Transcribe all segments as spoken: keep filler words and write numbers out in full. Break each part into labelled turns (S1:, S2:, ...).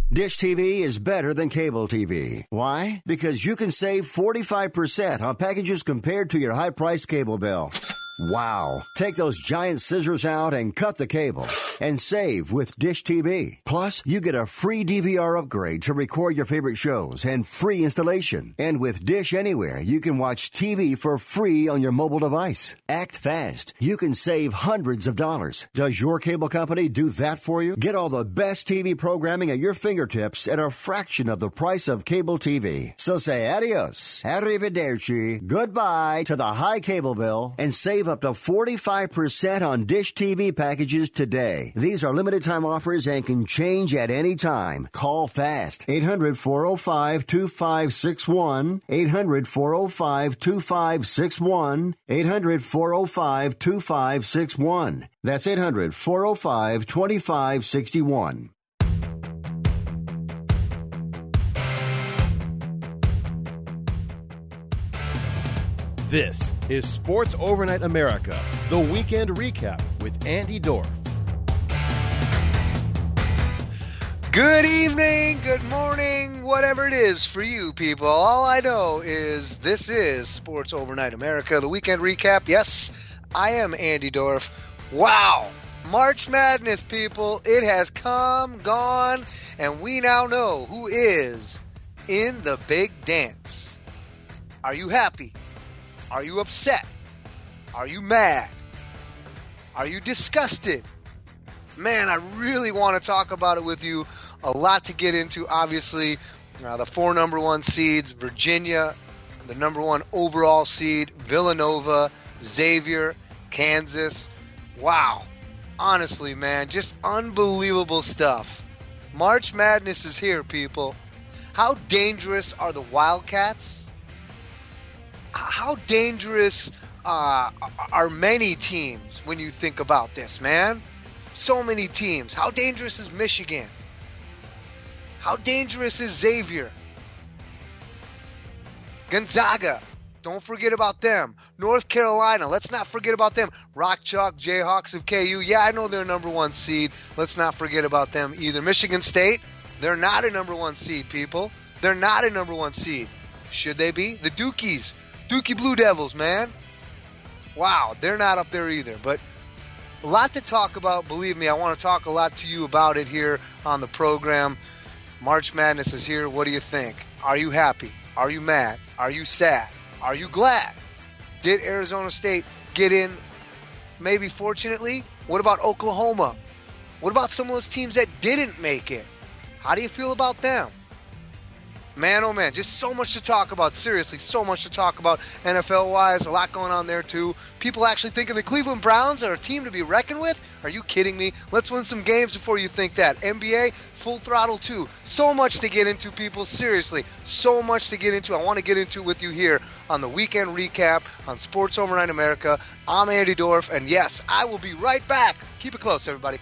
S1: Dish T V is better than cable T V. Why? Because you can save forty-five percent on packages compared to your high-priced cable bill. Wow. Take those giant scissors out and cut the cable and save with Dish T V. Plus, you get a free D V R upgrade to record your favorite shows and free installation. And with Dish Anywhere, you can watch T V for free on your mobile device. Act fast. You can save hundreds of dollars. Does your cable company do that for you? Get all the best T V programming at your fingertips at a fraction of the price of cable T V. So say adios, arrivederci, goodbye to the high cable bill and save up to forty-five percent on Dish T V packages today. These are limited time offers and can change at any time. Call fast. eight hundred, four oh five, two five six one. eight hundred, four oh five, two five six one. eight hundred, four oh five, two five six one. That's eight hundred, four oh five, two five six one.
S2: This is Sports Overnight America, the weekend recap with Andy Dorf.
S3: Good evening, good morning, whatever it is for you people. All I know is this is Sports Overnight America, the weekend recap. Yes, I am Andy Dorf. Wow, March Madness, people. It has come, gone, and we now know who is in the big dance. Are you happy? Are you upset? Are you mad? Are you disgusted? Man, I really want to talk about it with you. A lot to get into, obviously. Uh, the four number one seeds, Virginia, the number one overall seed, Villanova, Xavier, Kansas. Wow. Honestly, man, just unbelievable stuff. March Madness is here, people. How dangerous are the Wildcats? How dangerous uh, are many teams when you think about this, man? So many teams. How dangerous is Michigan? How dangerous is Xavier? Gonzaga. Don't forget about them. North Carolina. Let's not forget about them. Rock Chalk Jayhawks of K U. Yeah, I know they're number one seed. Let's not forget about them either. Michigan State. They're not a number one seed, people. They're not a number one seed. Should they be? The Dukies. Dookie Blue Devils, man. Wow, they're not up there either. But a lot to talk about. Believe me, I want to talk a lot to you about it here on the program. March Madness is here. What do you think? Are you happy? Are you mad? Are you sad? Are you glad? Did Arizona State get in maybe fortunately? What about Oklahoma? What about some of those teams that didn't make it? How do you feel about them? Man, oh man, just so much to talk about. Seriously, so much to talk about N F L-wise. A lot going on there, too. People actually thinking the Cleveland Browns are a team to be reckoned with? Are you kidding me? Let's win some games before you think that. N B A, full throttle, too. So much to get into, people. Seriously, so much to get into. I want to get into with you here on the Weekend Recap on Sports Overnight America. I'm Andy Dorf, and yes, I will be right back. Keep it close, everybody.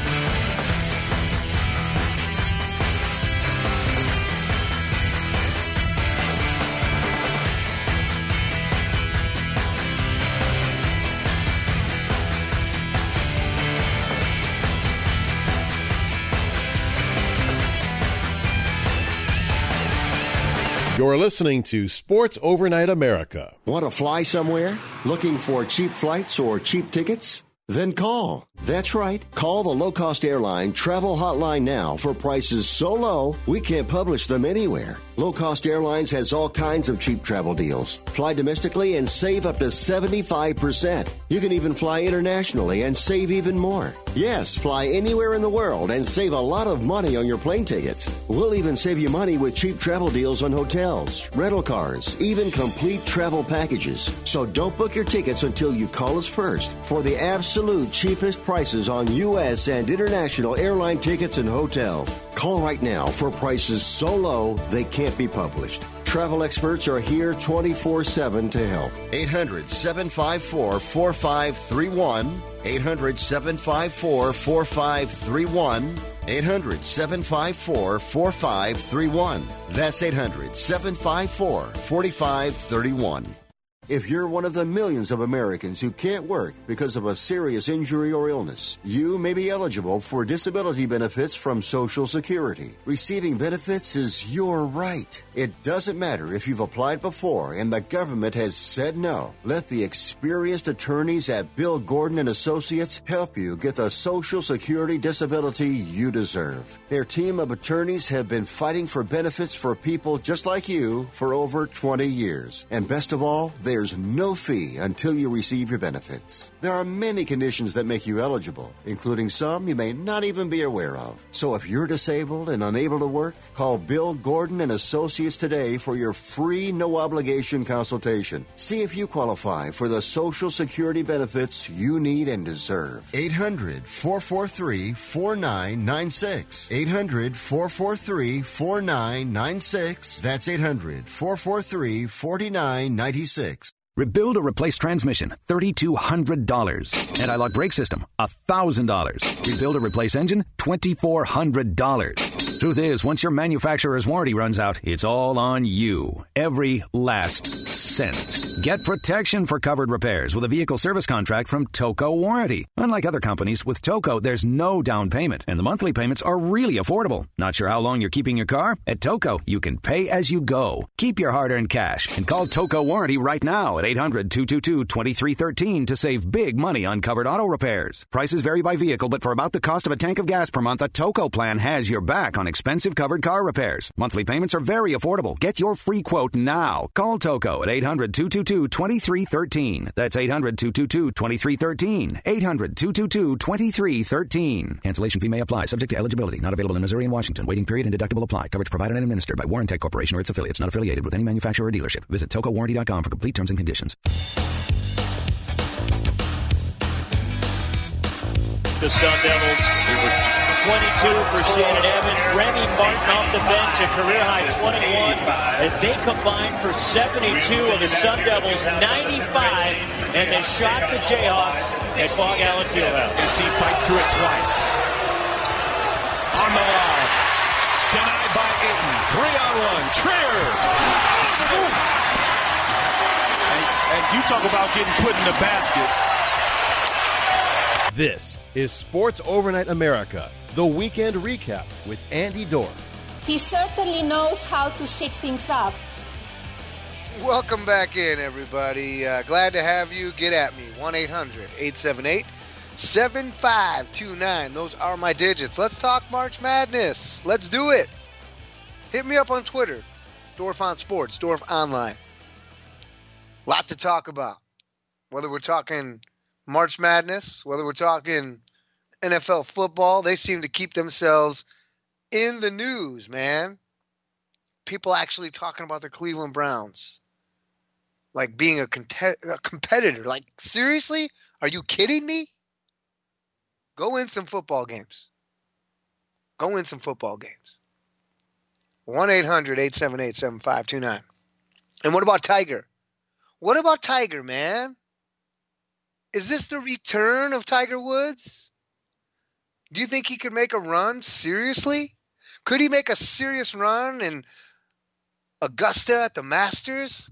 S2: You're listening to Sports Overnight America.
S1: Want to fly somewhere? Looking for cheap flights or cheap tickets? Then call. That's right. Call the low-cost airline travel hotline now for prices so low we can't publish them anywhere. Low Cost Airlines has all kinds of cheap travel deals. Fly domestically and save up to seventy-five percent. You can even fly internationally and save even more. Yes, fly anywhere in the world and save a lot of money on your plane tickets. We'll even save you money with cheap travel deals on hotels, rental cars, even complete travel packages. So don't book your tickets until you call us first for the absolute cheapest prices on U S and international airline tickets and hotels. Call right now for prices so low they can't be published. Travel experts are here twenty-four seven to help. eight hundred, seven five four, four five three one. eight hundred, seven five four, four five three one. eight hundred, seven five four, four five three one. That's eight hundred, seven five four, four five three one. If you're one of the millions of Americans who can't work because of a serious injury or illness, you may be eligible for disability benefits from Social Security. Receiving benefits is your right. It doesn't matter if you've applied before and the government has said no. Let the experienced attorneys at Bill Gordon and Associates help you get the Social Security disability you deserve. Their team of attorneys have been fighting for benefits for people just like you for over twenty years. And best of all, there's no fee until you receive your benefits. There are many conditions that make you eligible, including some you may not even be aware of. So if you're disabled and unable to work, call Bill Gordon and Associates today for your free, no-obligation consultation. See if you qualify for the Social Security benefits you need and deserve. eight hundred, four four three, four nine nine six. eight hundred, four four three, four nine nine six. That's eight hundred, four four three, four nine nine six.
S4: Rebuild or replace transmission, three thousand two hundred dollars. Anti-lock brake system, one thousand dollars. Rebuild or replace engine, two thousand four hundred dollars. Truth is, once your manufacturer's warranty runs out, it's all on you. Every last cent. Get protection for covered repairs with a vehicle service contract from Toco Warranty. Unlike other companies, with Toco, there's no down payment, and the monthly payments are really affordable. Not sure how long you're keeping your car? At Toco, you can pay as you go. Keep your hard-earned cash and call Toco Warranty right now at eight hundred, two two two, two three one three to save big money on covered auto repairs. Prices vary by vehicle, but for about the cost of a tank of gas per month, a Toco plan has your back on expensive covered car repairs. Monthly payments are very affordable. Get your free quote now. Call Toco at eight hundred, two two two, two three one three. That's eight hundred, two two two, two three one three. eight hundred, two two two, two three one three. Cancellation fee may apply, subject to eligibility. Not available in Missouri and Washington. Waiting period and deductible apply. Coverage provided and administered by Warrantech Corporation or its affiliates. Not affiliated with any manufacturer or dealership. Visit toco warranty dot com for complete terms and conditions.
S5: The Sun Devils, twenty-two for Shannon Evans. Remy Martin off the bench, a career-high twenty-one, as they combine for seventy-two of the Sun Devils' ninety-five, and they shot the Jayhawks at Fog Allen Fieldhouse.
S6: You see, fights through it twice. On the line. Denied by Ayton. Three on one. Trier. And, and you talk about getting put in the basket.
S2: This is Sports Overnight America, the weekend recap with Andy Dorff.
S7: He certainly knows how to shake things up.
S3: Welcome back in, everybody. Uh, glad to have you. Get at me. one eight hundred, eight seven eight, seven five two nine. Those are my digits. Let's talk March Madness. Let's do it. Hit me up on Twitter. Dorff on Sports. Dorff Online. Lot to talk about. Whether we're talking March Madness, whether we're talking N F L football, they seem to keep themselves in the news, man. People actually talking about the Cleveland Browns. Like being a, cont- a competitor. Like, seriously? Are you kidding me? Go win some football games. Go win some football games. one eight hundred, eight seven eight, seven five two nine. And what about Tiger? What about Tiger, man? Is this the return of Tiger Woods? Do you think he could make a run? Seriously? Could he make a serious run in Augusta at the Masters?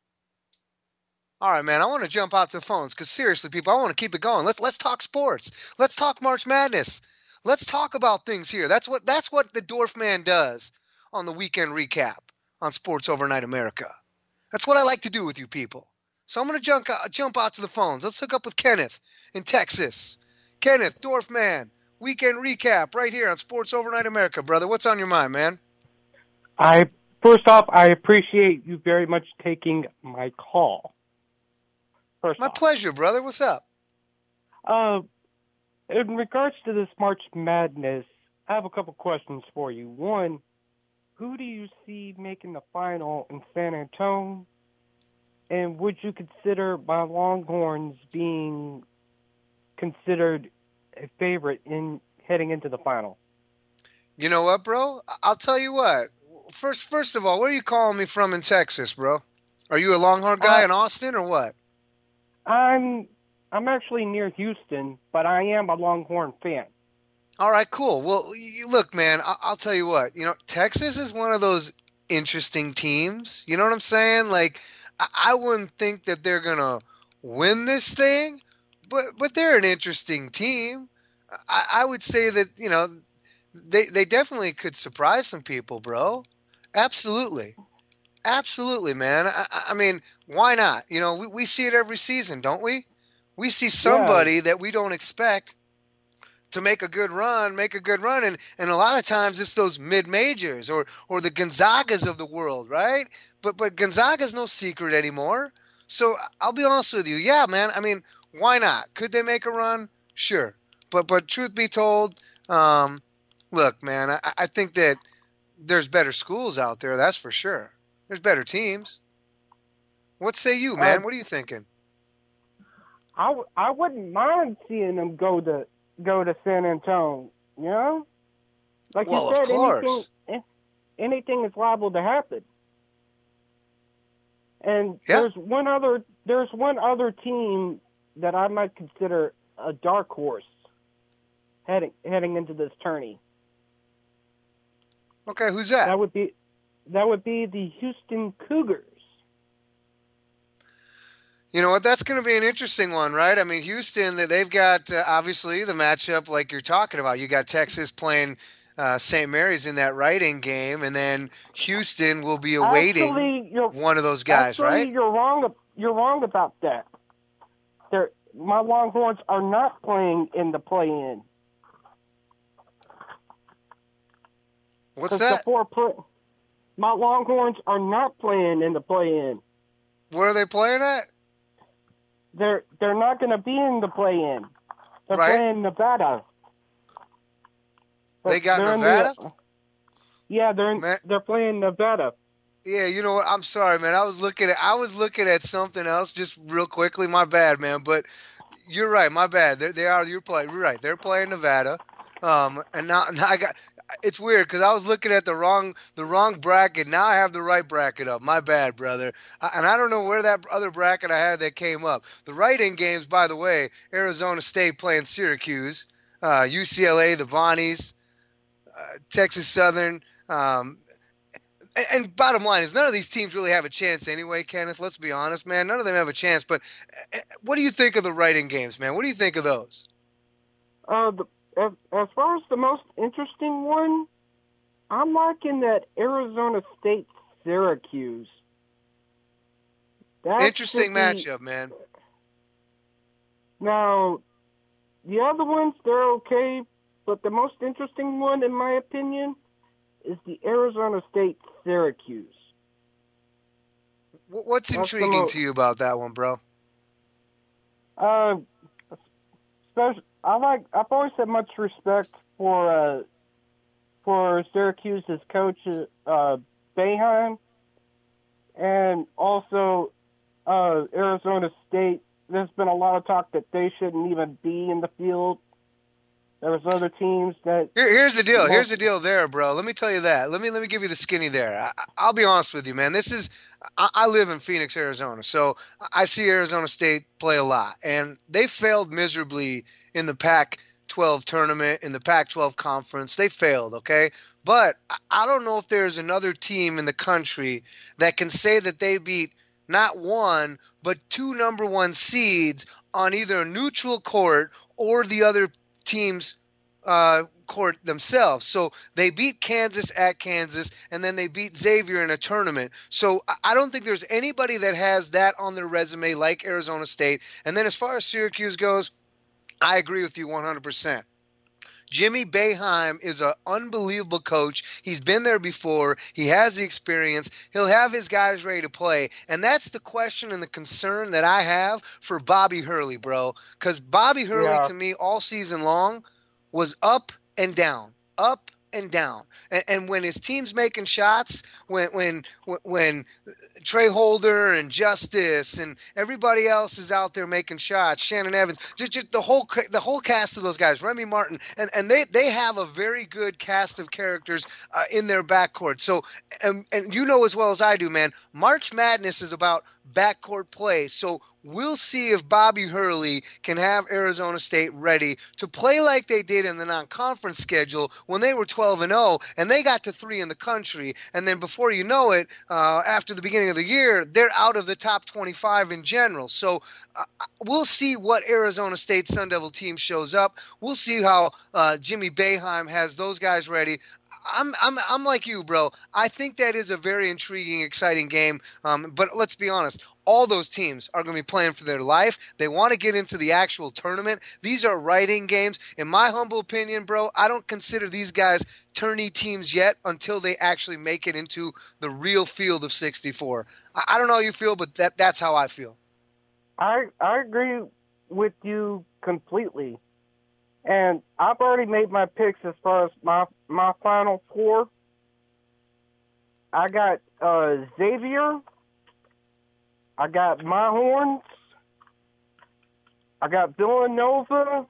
S3: All right, man, I want to jump out to the phones because seriously, people, I want to keep it going. Let's let's talk sports. Let's talk March Madness. Let's talk about things here. That's what that's what the Dorff Man does on the weekend recap on Sports Overnight America. That's what I like to do with you people. So I'm going to jump, jump out to the phones. Let's hook up with Kenneth in Texas. Kenneth, Dorff Man, weekend recap right here on Sports Overnight America, brother. What's on your mind, man?
S8: I First off, I appreciate you very much taking my call. First
S3: my
S8: off.
S3: pleasure, brother. What's up?
S8: Uh, in regards to this March Madness, I have a couple questions for you. One, who do you see making the final in San Antonio? And would you consider my Longhorns being considered a favorite in heading into the final?
S3: You know what, bro? I'll tell you what. First, first of all, where are you calling me from in Texas, bro? Are you a Longhorn guy uh, in Austin or what?
S8: I'm I'm actually near Houston, but I am a Longhorn fan.
S3: All right, cool. Well, you, look, man, I, I'll tell you what. You know, Texas is one of those interesting teams. You know what I'm saying? Like, I, I wouldn't think that they're going to win this thing, but but they're an interesting team. I, I would say that, you know, they, they definitely could surprise some people, bro. Absolutely. Absolutely, man. I, I mean, why not? You know, we, we see it every season, don't we? We see somebody yeah. that we don't expect to make a good run, make a good run. And, and a lot of times it's those mid-majors or, or the Gonzagas of the world, right? But but Gonzaga's no secret anymore. So I'll be honest with you. Yeah, man. I mean, why not? Could they make a run? Sure. But but truth be told, um, look, man, I, I think that there's better schools out there. That's for sure. There's better teams. What say you, man? Uh, what are you thinking?
S8: I, w- I wouldn't mind seeing them go to go to San Antonio. You know, like
S3: well,
S8: you said,
S3: of course.
S8: anything anything is liable to happen. And
S3: yeah.
S8: there's one other there's one other team that I might consider a dark horse heading heading into this tourney.
S3: Okay, who's that?
S8: That would be that would be the Houston Cougars.
S3: You know what? That's going to be an interesting one, right? I mean, Houston, they've got uh, obviously the matchup like you're talking about. You got Texas playing uh, Saint Mary's in that writing game, and then Houston will be awaiting
S8: actually,
S3: one of those guys,
S8: actually,
S3: right?
S8: You're wrong. You're wrong about that. They're, my Longhorns are not playing in the play-in.
S3: What's that?
S8: The four play, my Longhorns are not playing in the play-in.
S3: Where are they playing at?
S8: They're they're not going to be in the play-in. They're
S3: right.
S8: playing Nevada.
S3: They got Nevada?
S8: The, yeah, they're in, they're playing Nevada.
S3: Yeah, you know what? I'm sorry, man. I was looking at I was looking at something else just real quickly. My bad, man. But you're right. My bad. They're, they are. You're playing. You're right. They're playing Nevada. Um, and now, now I got. It's weird because I was looking at the wrong the wrong bracket. Now I have the right bracket up. My bad, brother. I, and I don't know where that other bracket I had that came up. The write-in games, by the way, Arizona State playing Syracuse, uh, U C L A, the Bonnies, uh, Texas Southern. Um, and, and bottom line is none of these teams really have a chance anyway, Kenneth. Let's be honest, man. None of them have a chance. But uh, what do you think of the write-in games, man? What do you think of those?
S8: Uh, the As, as far as the most interesting one, I'm liking that Arizona State Syracuse. That
S3: interesting
S8: be,
S3: matchup, man.
S8: Now, the other ones, they're okay, but the most interesting one, in my opinion, is the Arizona State Syracuse.
S3: What's
S8: That's
S3: intriguing
S8: most,
S3: to you about that one, bro?
S8: Uh, especially, I like. I've always had much respect for uh, for Syracuse's coach, uh, Boeheim, and also uh, Arizona State. There's been a lot of talk that they shouldn't even be in the field. There was other teams that.
S3: Here, here's the deal. Here's the deal, there, bro. Let me tell you that. Let me let me give you the skinny there. I, I'll be honest with you, man. This is. I, I live in Phoenix, Arizona, so I see Arizona State play a lot, and they failed miserably in the Pac twelve tournament, in the Pac twelve conference. They failed, okay? But I don't know if there's another team in the country that can say that they beat not one, but two number one seeds on either a neutral court or the other team's uh, court themselves. So they beat Kansas at Kansas, and then they beat Xavier in a tournament. So I don't think there's anybody that has that on their resume like Arizona State. And then as far as Syracuse goes, I agree with you one hundred percent. Jimmy Boeheim is an unbelievable coach. He's been there before. He has the experience. He'll have his guys ready to play. And that's the question and the concern that I have for Bobby Hurley, bro. Because Bobby Hurley, yeah. to me, all season long was up and down, up and down. And, and when his team's making shots, when when when Trey Holder and Justice and everybody else is out there making shots, Shannon Evans, just, just the whole the whole cast of those guys, Remy Martin, and, and they, they have a very good cast of characters uh, in their backcourt. So, and, and you know as well as I do, man, March Madness is about backcourt play. So we'll see if Bobby Hurley can have Arizona State ready to play like they did in the non-conference schedule when they were twelve and oh and they got to three in the country. And then before you know it, uh, after the beginning of the year, they're out of the top twenty-five in general. So uh, we'll see what Arizona State Sun Devil team shows up. We'll see how uh, Jimmy Boeheim has those guys ready. I'm I'm I'm like you, bro. I think that is a very intriguing, exciting game. Um, but let's be honest, all those teams are going to be playing for their life. They want to get into the actual tournament. These are writing games. In my humble opinion, bro, I don't consider these guys tourney teams yet until they actually make it into the real field of sixty-four. I, I don't know how you feel, but that that's how I feel.
S8: I I agree with you completely. And I've already made my picks as far as my my final four. I got uh, Xavier. I got my Horns. I got Villanova.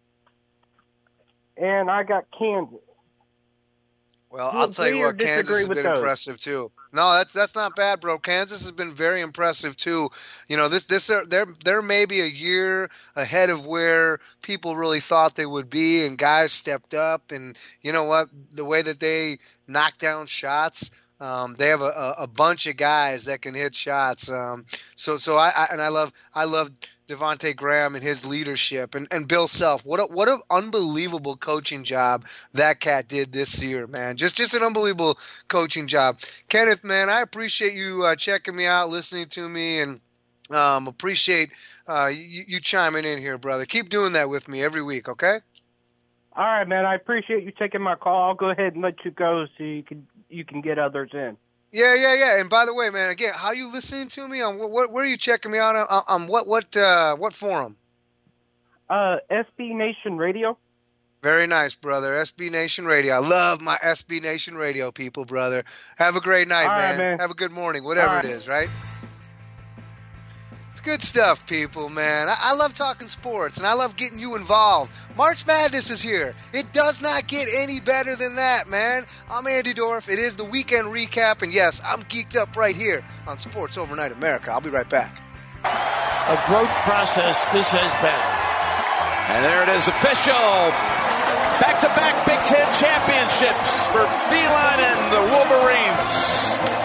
S8: And I got Kansas.
S3: Well, I'll tell you what, Kansas has been impressive too. No, that's that's not bad, bro. Kansas has been very impressive too. You know, this this they're they're maybe a year ahead of where people really thought they would be, and guys stepped up. And you know what? The way that they knock down shots, um, they have a, a bunch of guys that can hit shots. Um, so so I, I and I love I love. Devontae Graham and his leadership, and, and Bill Self. What a, what an unbelievable coaching job that cat did this year, man. Just just an unbelievable coaching job. Kenneth, man, I appreciate you uh, checking me out, listening to me, and um, appreciate uh, you, you chiming in here, brother. Keep doing that with me every week, okay?
S8: All right, man. I appreciate you taking my call. I'll go ahead and let you go so you can you can get others in.
S3: Yeah, yeah, yeah. And by the way, man, again, how are you listening to me? On what, what where are you checking me out on? On what what uh, what forum?
S8: Uh, S B Nation Radio.
S3: Very nice, brother. S B Nation Radio. I love my S B Nation Radio people, brother. Have a great night,
S8: All
S3: man.
S8: right, man.
S3: Have a good morning, whatever
S8: right.
S3: it is, right? It's good stuff, people, man. I, I love talking sports, and I love getting you involved. March Madness is here. It does not get any better than that, man. I'm Andy Dorff. It is the weekend recap, and yes, I'm geeked up right here on Sports Overnight America. I'll be right back.
S6: A growth process this has been. And there it is, official. Back-to-back Big Ten championships for Beeline and the Wolverines.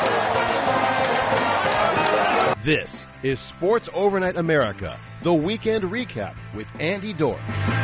S2: This is Sports Overnight America, the weekend recap with Andy Dorff.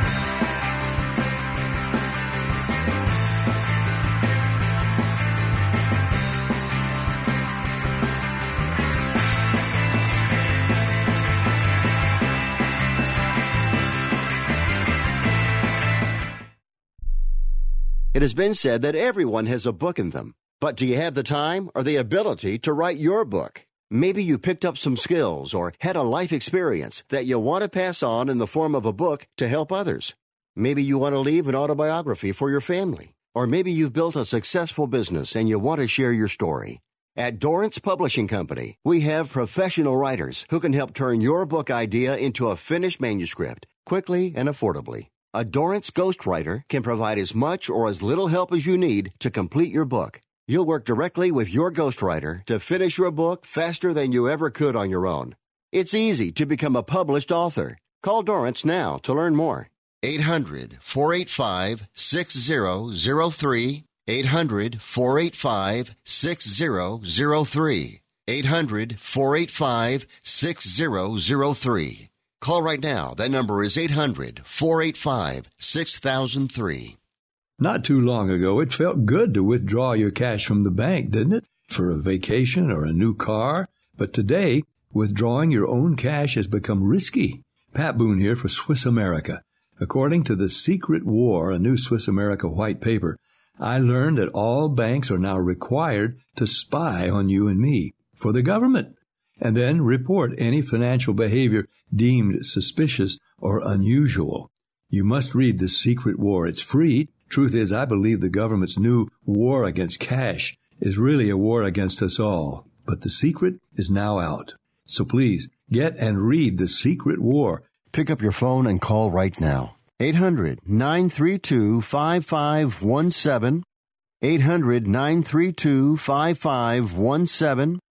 S1: It has been said that everyone has a book in them. But do you have the time or the ability to write your book? Maybe you picked up some skills or had a life experience that you want to pass on in the form of a book to help others. Maybe you want to leave an autobiography for your family. Or maybe you've built a successful business and you want to share your story. At Dorrance Publishing Company, we have professional writers who can help turn your book idea into a finished manuscript quickly and affordably. A Dorrance ghostwriter can provide as much or as little help as you need to complete your book. You'll work directly with your ghostwriter to finish your book faster than you ever could on your own. It's easy to become a published author. Call Dorrance now to learn more. eight hundred, four eight five, six zero zero three. eight hundred, four eight five, six zero zero three. eight hundred, four eight five, six zero zero three. Call right now. That number is eight hundred, four eight five, six thousand three.
S9: Not too long ago, it felt good to withdraw your cash from the bank, didn't it? For a vacation or a new car. But today, withdrawing your own cash has become risky. Pat Boone here for Swiss America. According to The Secret War, a new Swiss America white paper, I learned that all banks are now required to spy on you and me for the government, and then report any financial behavior deemed suspicious or unusual. You must read The Secret War. It's free. Truth is, I believe the government's new war against cash is really a war against us all. But the secret is now out. So please, get and read The Secret War.
S1: Pick up your phone and call right now. eight hundred, nine three two, five five one seven. eight hundred, nine three two, five five one seven.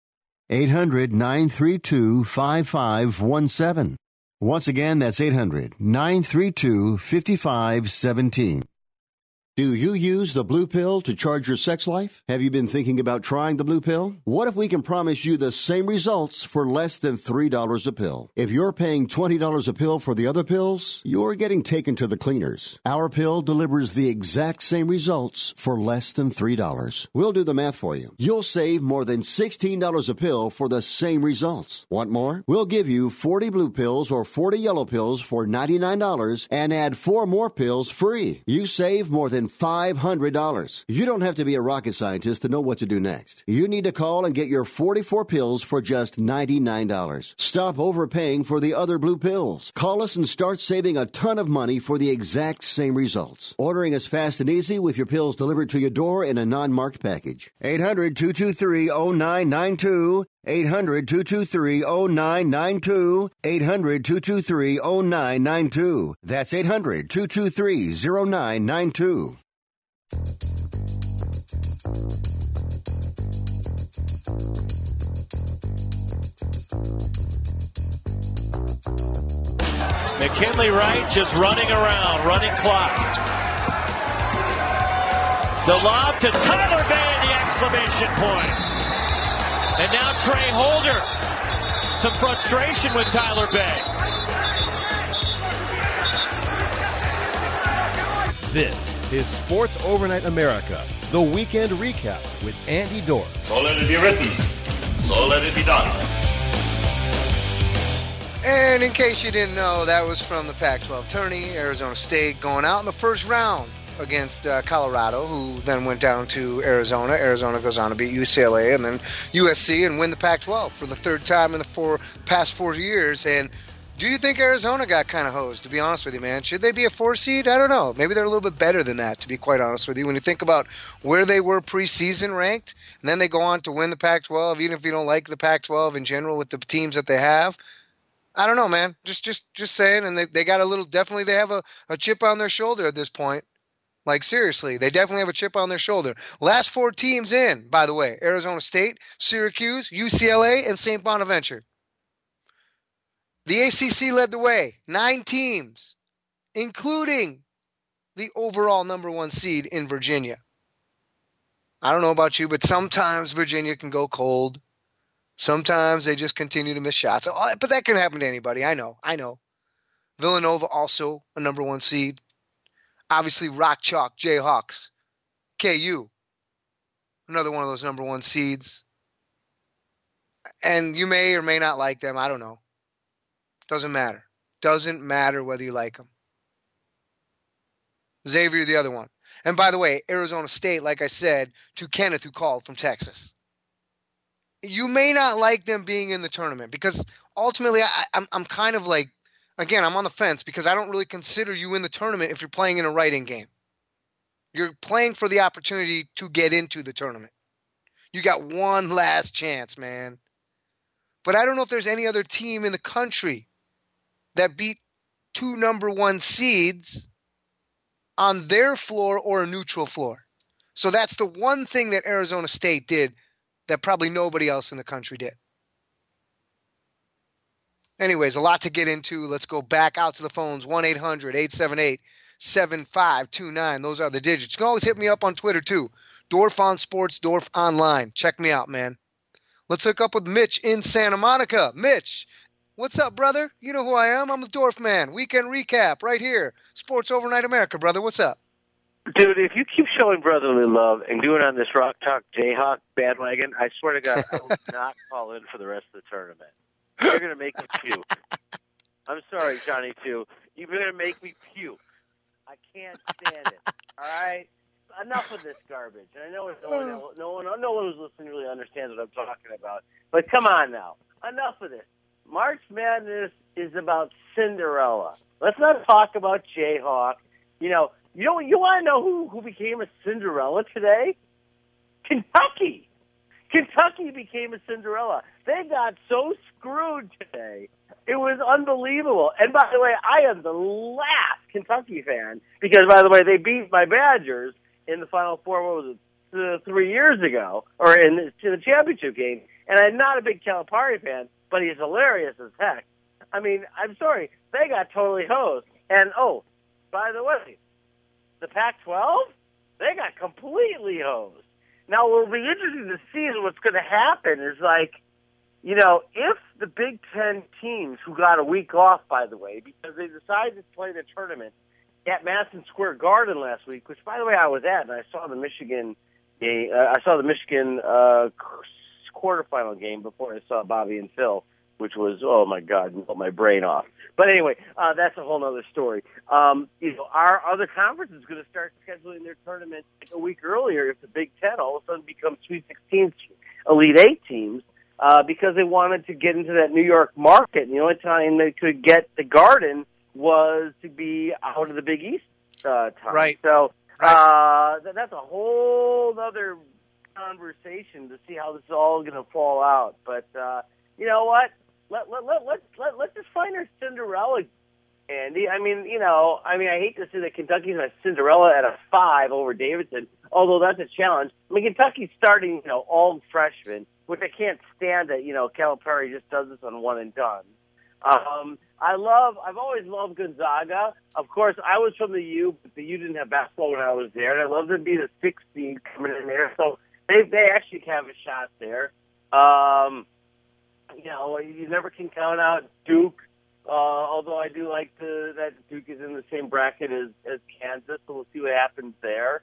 S1: eight hundred, nine three two, five five one seven. Once again, that's eight hundred, nine three two, five five one seven. Do you use the Blue Pill to charge your sex life? Have you been thinking about trying the Blue Pill? What if we can promise you the same results for less than three dollars a pill? If you're paying twenty dollars a pill for the other pills, you're getting taken to the cleaners. Our pill delivers the exact same results for less than three dollars. We'll do the math for you. You'll save more than sixteen dollars a pill for the same results. Want more? We'll give you forty blue pills or forty yellow pills for ninety-nine dollars and add four more pills free. You save more than five hundred dollars. You don't have to be a rocket scientist to know what to do next. You need to call and get your forty-four pills for just ninety-nine dollars. Stop overpaying for the other blue pills. Call us and start saving a ton of money for the exact same results. Ordering is fast and easy with your pills delivered to your door in a non-marked package. eight hundred, two two three, oh nine nine two. eight hundred, two two three, oh nine nine two. eight hundred, two two three, oh nine nine two. That's eight hundred, two two three, oh nine nine two.
S5: McKinley Wright just running around, running clock. The lob to Tyler Bay at the exclamation point. And now Trey Holder. Some frustration with Tyler Bay.
S2: This is Sports Overnight America, the weekend recap with Andy Dorff.
S10: So let it be written. So let it be done.
S3: And in case you didn't know, that was from the Pac twelve tourney. Arizona State going out in the first round against uh, Colorado, who then went down to Arizona. Arizona goes on to beat U C L A and then U S C and win the Pac twelve for the third time in the four past four years. And do you think Arizona got kind of hosed, to be honest with you, man? Should they be a four seed? I don't know. Maybe they're a little bit better than that, to be quite honest with you. When you think about where they were preseason ranked, and then they go on to win the Pac twelve, even if you don't like the Pac twelve in general with the teams that they have, I don't know, man. Just just, just saying. And they, they got a little, definitely they have a, a chip on their shoulder at this point. Like, seriously, they definitely have a chip on their shoulder. Last four teams in, by the way, Arizona State, Syracuse, U C L A, and Saint Bonaventure. The A C C led the way. Nine teams, including the overall number one seed in Virginia. I don't know about you, but sometimes Virginia can go cold. Sometimes they just continue to miss shots. But that can happen to anybody. I know. I know. Villanova also a number one seed. Obviously, Rock Chalk, Jayhawks, K U, another one of those number one seeds. And you may or may not like them. I don't know. Doesn't matter. Doesn't matter whether you like them. Xavier, the other one. And by the way, Arizona State, like I said, to Kenneth, who called from Texas. You may not like them being in the tournament because ultimately I, I'm, I'm kind of like, again, I'm on the fence because I don't really consider you in the tournament if you're playing in a writing game. You're playing for the opportunity to get into the tournament. You got one last chance, man. But I don't know if there's any other team in the country that beat two number one seeds on their floor or a neutral floor. So that's the one thing that Arizona State did that probably nobody else in the country did. Anyways, a lot to get into. Let's go back out to the phones. one eight hundred, eight seven eight, seven five two nine. Those are the digits. You can always hit me up on Twitter, too. Dorff on Sports, Dorff Online. Check me out, man. Let's hook up with Mitch in Santa Monica. Mitch, what's up, brother? You know who I am. I'm the Dorff Man. Weekend recap right here. Sports Overnight America, brother. What's up?
S11: Dude, if you keep showing brotherly love and doing it on this Rock Talk Jayhawk bandwagon, I swear to God, I will not call in for the rest of the tournament. You're going to make me puke. I'm sorry, Johnny, too. You're going to make me puke. I can't stand it. All right? Enough of this garbage. And I know no one, no one, no one who's listening really understands what I'm talking about. But come on now. Enough of this. March Madness is about Cinderella. Let's not talk about Jayhawk. You know, you know, you want to know who, who became a Cinderella today? Kentucky. Kentucky became a Cinderella. They got so screwed today. It was unbelievable. And by the way, I am the last Kentucky fan because, by the way, they beat my Badgers in the Final Four, what was it, uh, three years ago, or in the, to the championship game. And I'm not a big Calipari fan, but he's hilarious as heck. I mean, I'm sorry, they got totally hosed. And, oh, by the way, the Pac twelve, they got completely hosed. Now, what will be interesting to see is what's going to happen is, like, you know, if the Big Ten teams who got a week off, by the way, because they decided to play the tournament at Madison Square Garden last week, which, by the way, I was at, and I saw the Michigan game, uh, I saw the Michigan uh, quarterfinal game before I saw Bobby and Phil, which was, oh, my God, blew my brain off. But anyway, uh, that's a whole other story. Um, you know, our other conference is going to start scheduling their tournament a week earlier if the Big Ten all of a sudden becomes Sweet sixteen, Elite Eight teams, uh, because they wanted to get into that New York market. And the only time they could get the Garden was to be out of the Big East uh, time.
S3: Right.
S11: So
S3: right.
S11: Uh, th- that's a whole other conversation to see how this is all going to fall out. But uh, you know what? Let let let let let let's just find our Cinderella, Andy. I mean, you know, I mean, I hate to say that Kentucky's a Cinderella at a five over Davidson, although that's a challenge. I mean, Kentucky's starting, you know, all freshmen, which I can't stand that, you know, Calipari just does this on one and done. Um, I love, I've always loved Gonzaga. Of course, I was from the U, but the U didn't have basketball when I was there, and I love to be the sixth seed coming in there. So they they actually have a shot there. Um, you know, you never can count out Duke. Uh, although I do like the, that Duke is in the same bracket as, as Kansas, so we'll see what happens there.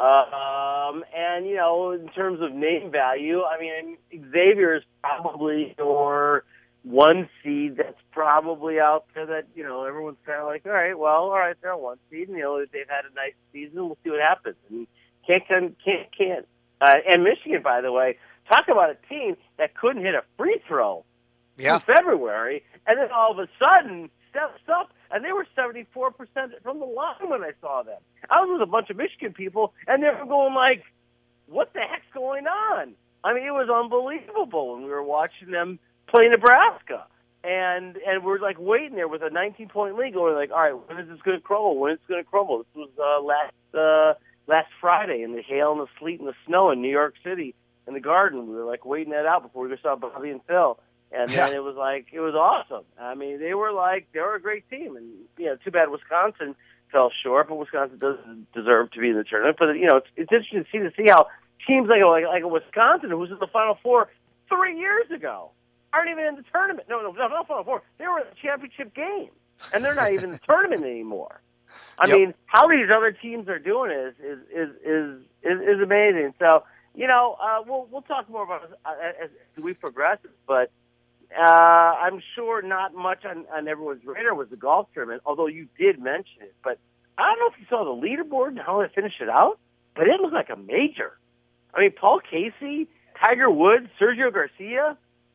S11: Um, and, you know, in terms of name value, I mean, Xavier is probably your one seed that's probably out there that, you know, everyone's kind of like, all right, well, all right, they're one seed, and, you know, they've had a nice season. We'll see what happens. And can't, can't, can't. Uh, and Michigan, by the way, talk about a team that couldn't hit a free throw
S3: yeah.
S11: in February, and then all of a sudden steps up, and they were seventy-four percent from the line when I saw them. I was with a bunch of Michigan people, and they were going like, what the heck's going on? I mean, it was unbelievable when we were watching them play Nebraska. And and we're like waiting there with a nineteen-point lead going like, all right, when is this going to crumble? When is it going to crumble? This was uh, last uh, last Friday in the hail and the sleet and the snow in New York City in the Garden. We were like waiting that out before we saw Bobby and Phil. And then yeah. it was like, it was awesome. I mean, they were like, they were a great team. And, you know, too bad Wisconsin fell short, but Wisconsin doesn't deserve to be in the tournament. But, you know, it's, it's interesting to see, to see how teams like, like, like a Wisconsin, who was in the Final Four three years ago, aren't even in the tournament. No, no, no, not Final Four. They were in the championship game, and they're not even in the tournament anymore. I yep. mean, how these other teams are doing is is is is is, is amazing. So, you know, uh, we'll we'll talk more about it as, as we progress, but uh, I'm sure not much on, on everyone's radar was the golf tournament, although you did mention it. But I don't know if you saw the leaderboard and how they finished it out, but it looked like a major. I mean, Paul Casey, Tiger Woods, Sergio Garcia,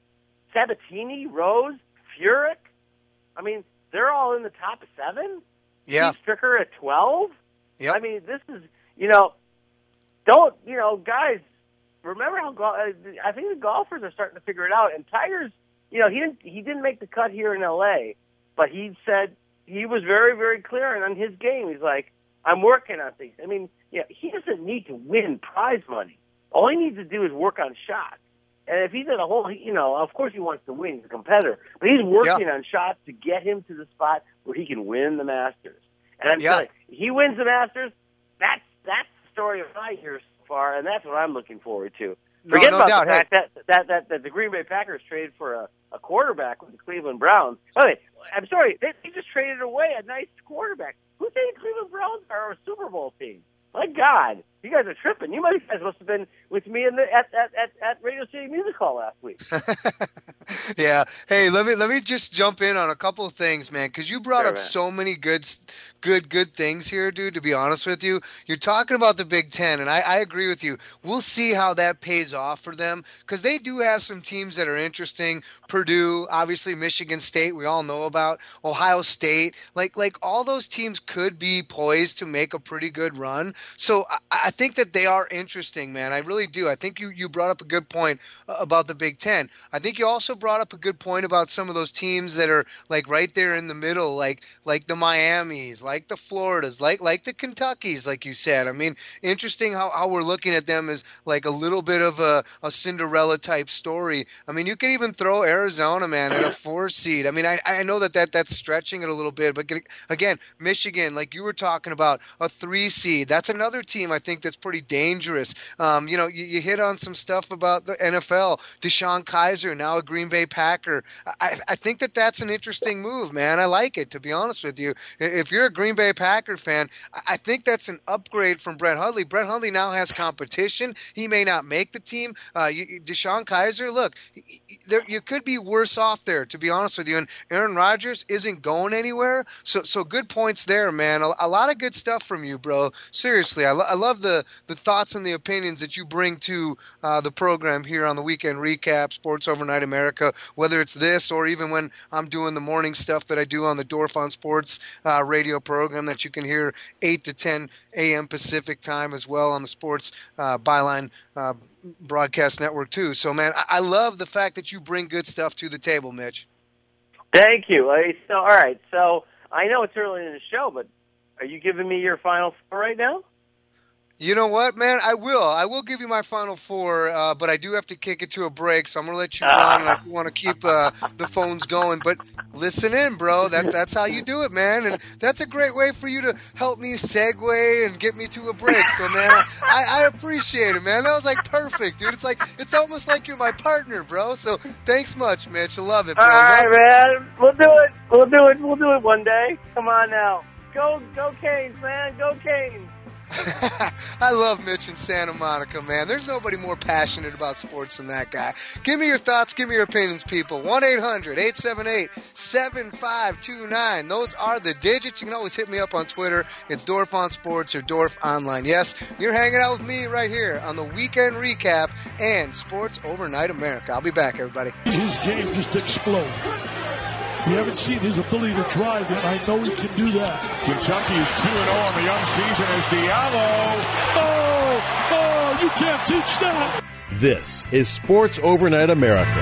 S11: Sabatini, Rose, Furyk. I mean, they're all in the top seven.
S3: Yeah.
S11: Steve Stricker at twelve.
S3: Yep.
S11: I mean, this is, you know, don't, you know, guys, remember how, go- I think the golfers are starting to figure it out. And Tiger's, you know, he didn't, he didn't make the cut here in L A, but he said, he was very, very clear on his game. He's like, I'm working on things. I mean, yeah, he doesn't need to win prize money. All he needs to do is work on shots. And if he's in a whole, you know, of course he wants to win. He's a competitor. But he's working
S3: yeah.
S11: on shots to get him to the spot where he can win the Masters. And I'm
S3: yeah.
S11: telling you, he wins the Masters, that's that's the story of my year so far, and that's what I'm looking forward to. Forget
S3: no, no
S11: about
S3: doubt.
S11: the fact that, that, that, that the Green Bay Packers traded for a, a quarterback with the Cleveland Browns. Okay, I'm sorry, they, they just traded away a nice quarterback. Who think the Cleveland Browns are a Super Bowl team? My God, you guys are tripping. You might guys must have been with me in the at at at, at Radio City Music Hall last week.
S3: Yeah. Hey, let me let me just jump in on a couple of things, man, because you brought
S11: sure,
S3: up
S11: man.
S3: so many good, good, good things here, dude. To be honest with you, you're talking about the Big Ten, and I, I agree with you. We'll see how that pays off for them because they do have some teams that are interesting. Purdue, obviously, Michigan State, we all know about. Ohio State, like like all those teams could be poised to make a pretty good run. So I, I think that they are interesting, man. I really do. I think you, you brought up a good point about the Big Ten. I think you also brought up a good point about some of those teams that are like right there in the middle, like like the Miamis, like the Floridas, like like the Kentuckys, like you said. I mean, interesting how, how we're looking at them as like a little bit of a, a Cinderella type story. I mean, you could even throw Arizona, man, at a four seed. I mean, I, I know that, that that's stretching it a little bit, but again, Michigan, like you were talking about, a three seed. That's another team I think that's pretty dangerous. Um, you know, you, you hit on some stuff about the N F L. DeShone Kizer, now a Green Bay Packer. I, I think that that's an interesting move, man. I like it, to be honest with you. If you're a Green Bay Packer fan, I think that's an upgrade from Brett Hundley. Brett Hundley now has competition. He may not make the team. Uh, you, DeShone Kizer, look, there, you could be worse off there, to be honest with you. And Aaron Rodgers isn't going anywhere. So so good points there, man. A, a lot of good stuff from you, bro. Seriously, I, lo- I love the, the thoughts and the opinions that you bring to uh, the program here on the Weekend Recap, Sports Overnight America, whether it's this or even when I'm doing the morning stuff that I do on the Dorf on Sports uh, radio program that you can hear eight to ten a.m. Pacific time as well on the Sports uh, Byline uh, broadcast network too. So, man, I-, I love the fact that you bring good stuff to the table, Mitch.
S11: Thank you. So, all right, so I know it's early in the show, but are you giving me your final four right now?
S3: You know what, man? I will. I will give you my final four, uh, but I do have to kick it to a break, so I'm going to let you run, and I want to keep uh, the phones going. But listen in, bro. That, that's how you do it, man. And that's a great way for you to help me segue and get me to a break. So, man, I, I appreciate it, man. That was, like, perfect, dude. It's like it's almost like you're my partner, bro. So thanks much, Mitch. I love it, bro.
S11: All right, man. We'll do it. We'll do it. We'll do it one day. Come on now. Go, go Canes, man. Go Canes.
S3: I love Mitch in Santa Monica, man. There's nobody more passionate about sports than that guy. Give me your thoughts. Give me your opinions, people. one eight hundred eight seven eight seven five two nine. Those are the digits. You can always hit me up on Twitter. It's Dorf on Sports or Dorf Online. Yes, you're hanging out with me right here on the Weekend Recap and Sports Overnight America. I'll be back, everybody.
S12: His game just exploded. We haven't seen his ability to drive yet. I know he can do that.
S13: Kentucky is two and oh on the young season as Diallo.
S12: Oh, oh, you can't teach that.
S2: This is Sports Overnight America.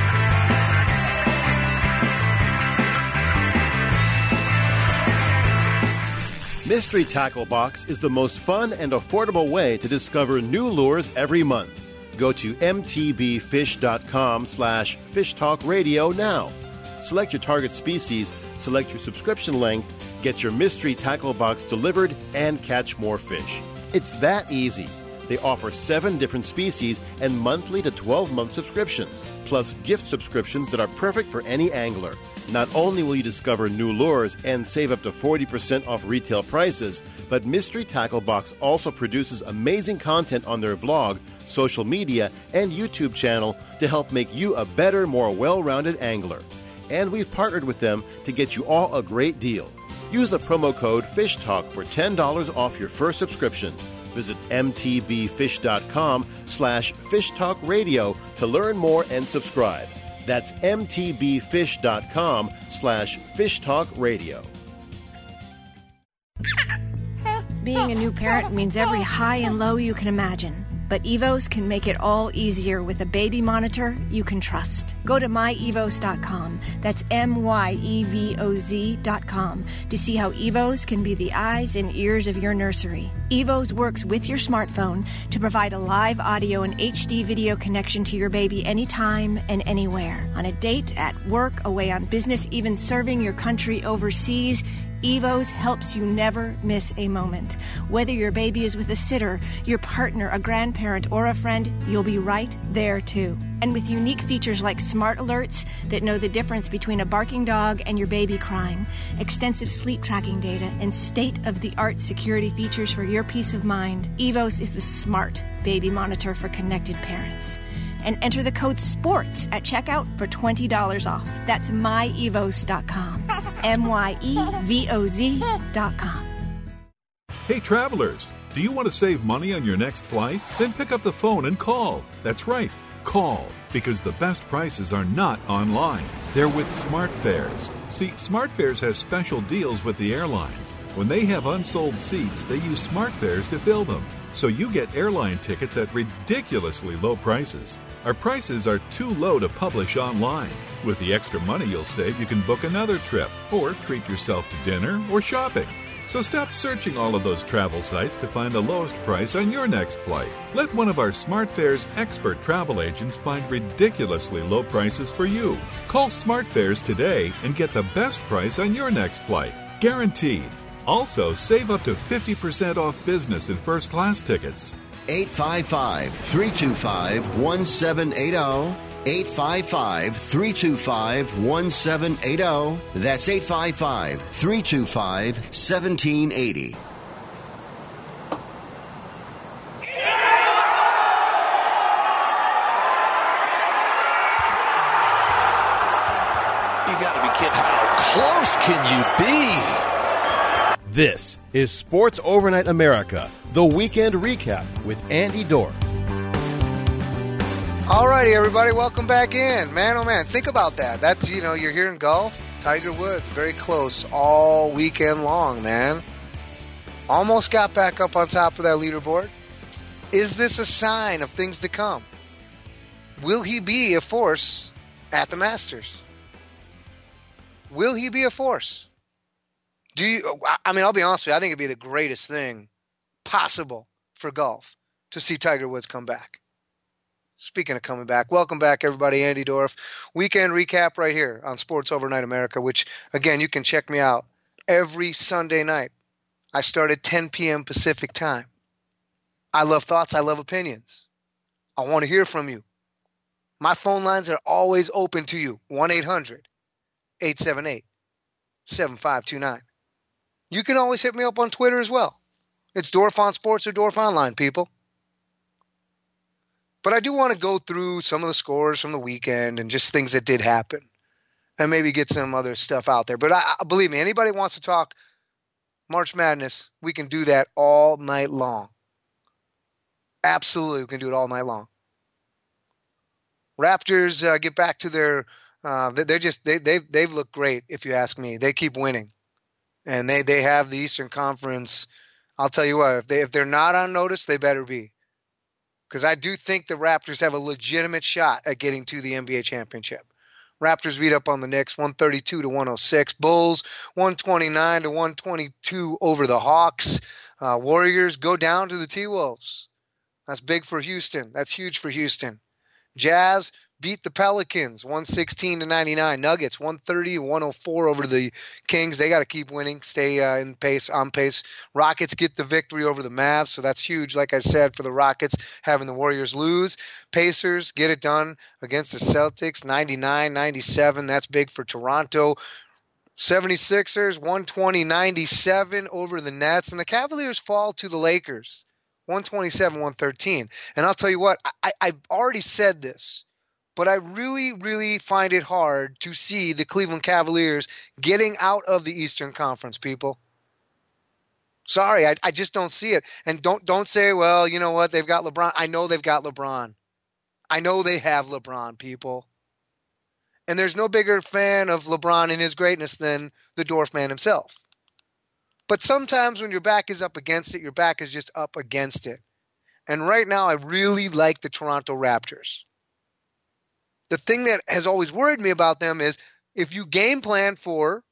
S2: Mystery Tackle Box is the most fun and affordable way to discover new lures every month. Go to mtbfish.com slash fishtalkradio now. Select your target species, select your subscription length, get your mystery tackle box delivered, and catch more fish. It's that easy. They offer seven different species and monthly to twelve-month subscriptions, plus gift subscriptions that are perfect for any angler. Not only will you discover new lures and save up to forty percent off retail prices, but Mystery Tackle Box also produces amazing content on their blog, social media, and YouTube channel to help make you a better, more well-rounded angler. And we've partnered with them to get you all a great deal. Use the promo code FISHTALK for ten dollars off your first subscription. Visit mtbfish.com slash fishtalkradio to learn more and subscribe. That's mtbfish.com slash fishtalkradio.
S14: Being a new parent means every high and low you can imagine. But Evos can make it all easier with a baby monitor you can trust. Go to my evos dot com, that's M Y E V O Z dot com, to see how Evos can be the eyes and ears of your nursery. Evos works with your smartphone to provide a live audio and H D video connection to your baby anytime and anywhere. On a date, at work, away on business, even serving your country overseas, Evos helps you never miss a moment. Whether your baby is with a sitter, your partner, a grandparent, or a friend, you'll be right there too. And with unique features like smart alerts that know the difference between a barking dog and your baby crying, extensive sleep tracking data, and state-of-the-art security features for your peace of mind, Evos is the smart baby monitor for connected parents. And enter the code SPORTS at checkout for twenty dollars off. That's my evos dot com. M Y E V O Z dot com.
S15: Hey, travelers, do you want to save money on your next flight? Then pick up the phone and call. That's right, call, because the best prices are not online. They're with SmartFares. See, SmartFares has special deals with the airlines. When they have unsold seats, they use SmartFares to fill them. So you get airline tickets at ridiculously low prices. Our prices are too low to publish online. With the extra money you'll save, you can book another trip or treat yourself to dinner or shopping. So stop searching all of those travel sites to find the lowest price on your next flight. Let one of our SmartFares expert travel agents find ridiculously low prices for you. Call SmartFares today and get the best price on your next flight. Guaranteed. Also, save up to fifty percent off business and first class tickets.
S1: eight five five, three two five, one seven eight zero. eight five five, three two five, one seven eight zero. That's eight five five, three two five, one seven eight zero.
S6: You gotta be kidding. How close can you be?
S2: This is Sports Overnight America, the weekend recap with Andy Dorff.
S3: All righty, everybody, welcome back in. Man, oh man, think about that. That's, you know, you're here in golf. Tiger Woods, very close all weekend long, man. Almost got back up on top of that leaderboard. Is this a sign of things to come? Will he be a force at the Masters? Will he be a force? Do you? I mean, I'll be honest with you. I think it'd be the greatest thing possible for golf to see Tiger Woods come back. Speaking of coming back, welcome back, everybody. Andy Dorff. Weekend recap right here on Sports Overnight America, which, again, you can check me out every Sunday night. I start at ten p.m. Pacific time. I love thoughts. I love opinions. I want to hear from you. My phone lines are always open to you. one eight hundred, eight seven eight, seven five two nine. You can always hit me up on Twitter as well. It's Dorff on Sports or Dorff Online, people. But I do want to go through some of the scores from the weekend and just things that did happen and maybe get some other stuff out there. But I, believe me, anybody wants to talk March Madness, we can do that all night long. Absolutely, we can do it all night long. Raptors uh, get back to their uh, – they're just they, – they've, they've looked great, if you ask me. They keep winning. And they, they have the Eastern Conference. I'll tell you what, if, they, if they're not on notice, they better be. Because I do think the Raptors have a legitimate shot at getting to the N B A championship. Raptors beat up on the Knicks one thirty-two to one oh six. Bulls one twenty-nine to one twenty-two over the Hawks. Uh, Warriors go down to the T-Wolves. That's big for Houston. That's huge for Houston. Jazz beat the Pelicans one sixteen to ninety-nine. Nuggets one thirty to one oh four over the Kings. They got to keep winning, stay uh, in pace, on pace. Rockets get the victory over the Mavs, so that's huge, like I said, for the Rockets, having the Warriors lose. Pacers get it done against the Celtics, ninety-nine ninety-seven. That's big for Toronto. seventy-sixers one twenty ninety-seven over the Nets, and the Cavaliers fall to the Lakers one twenty-seven one thirteen. And I'll tell you what, I, I've already said this, but I really, really find it hard to see the Cleveland Cavaliers getting out of the Eastern Conference, people. Sorry, I, I just don't see it. And don't don't say, well, you know what, they've got LeBron. I know they've got LeBron. I know they have LeBron, people. And there's no bigger fan of LeBron and his greatness than the Dorff man himself. But sometimes when your back is up against it, your back is just up against it. And right now, I really like the Toronto Raptors. The thing that has always worried me about them is if you game plan for